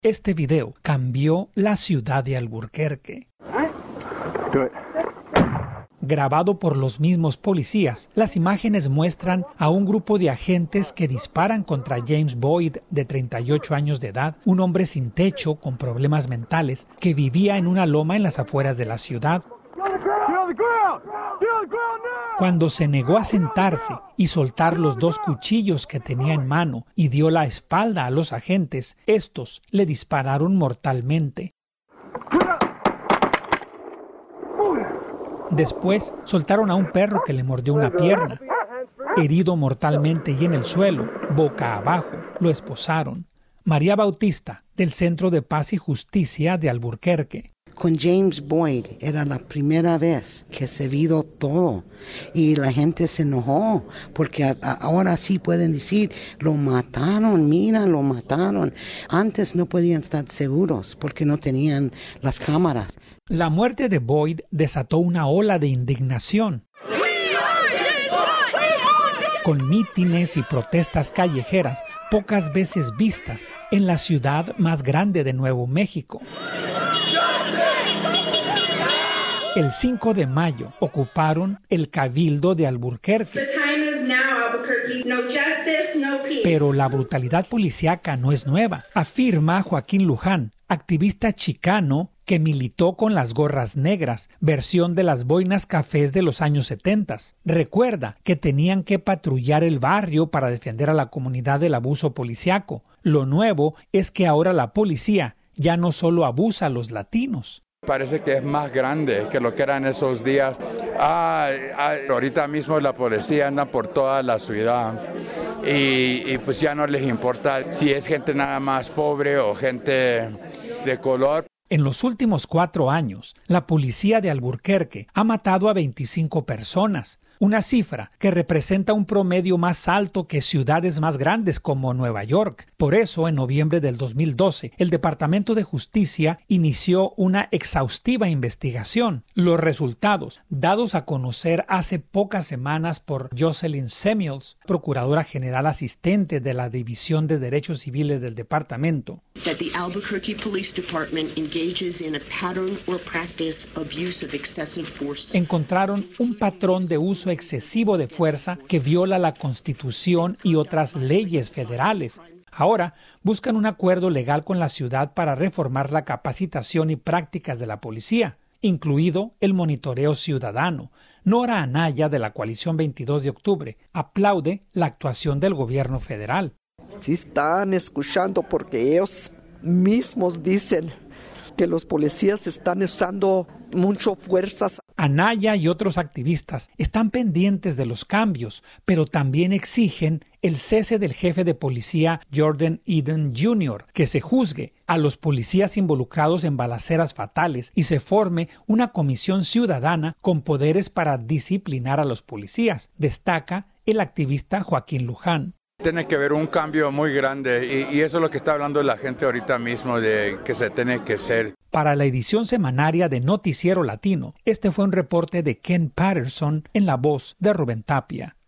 Este video cambió la ciudad de Albuquerque. Grabado por los mismos policías, las imágenes muestran a un grupo de agentes que disparan contra James Boyd, de 38 años de edad, un hombre sin techo con problemas mentales que vivía en una loma en las afueras de la ciudad. Cuando se negó a sentarse y soltar los 2 cuchillos que tenía en mano y dio la espalda a los agentes, estos le dispararon mortalmente. Después soltaron a un perro que le mordió una pierna. Herido mortalmente y en el suelo, boca abajo, lo esposaron. María Bautista, del Centro de Paz y Justicia de Albuquerque. Con James Boyd era la primera vez que se vio todo y la gente se enojó porque ahora sí pueden decir, lo mataron, mira, lo mataron. Antes no podían estar seguros porque no tenían las cámaras. La muerte de Boyd desató una ola de indignación. Con mítines y protestas callejeras pocas veces vistas en la ciudad más grande de Nuevo México. El 5 de mayo ocuparon el Cabildo de Albuquerque. Pero la brutalidad policíaca no es nueva, afirma Joaquín Luján, activista chicano que militó con las gorras negras, versión de las boinas cafés de los años 70. Recuerda que tenían que patrullar el barrio para defender a la comunidad del abuso policíaco. Lo nuevo es que ahora la policía ya no solo abusa a los latinos. Parece que es más grande que lo que eran esos días. Ahorita mismo la policía anda por toda la ciudad y pues ya no les importa si es gente nada más pobre o gente de color. En los últimos 4 años, la policía de Albuquerque ha matado a 25 personas, una cifra que representa un promedio más alto que ciudades más grandes como Nueva York. Por eso, en noviembre del 2012, el Departamento de Justicia inició una exhaustiva investigación. Los resultados, dados a conocer hace pocas semanas por Jocelyn Samuels, procuradora general asistente de la División de Derechos Civiles del departamento, encontraron un patrón de uso excesivo de fuerza que viola la Constitución y otras leyes federales. Ahora buscan un acuerdo legal con la ciudad para reformar la capacitación y prácticas de la policía, incluido el monitoreo ciudadano. Nora Anaya, de la Coalición 22 de Octubre, aplaude la actuación del gobierno federal. Si están escuchando porque ellos mismos dicen que los policías están usando mucho fuerzas. Anaya y otros activistas están pendientes de los cambios, pero también exigen el cese del jefe de policía Jordan Eden Jr., que se juzgue a los policías involucrados en balaceras fatales y se forme una comisión ciudadana con poderes para disciplinar a los policías, destaca el activista Joaquín Luján. Tiene que haber un cambio muy grande y eso es lo que está hablando la gente ahorita mismo de que se tiene que hacer. Para la edición semanaria de Noticiero Latino, este fue un reporte de Ken Patterson en la voz de Rubén Tapia.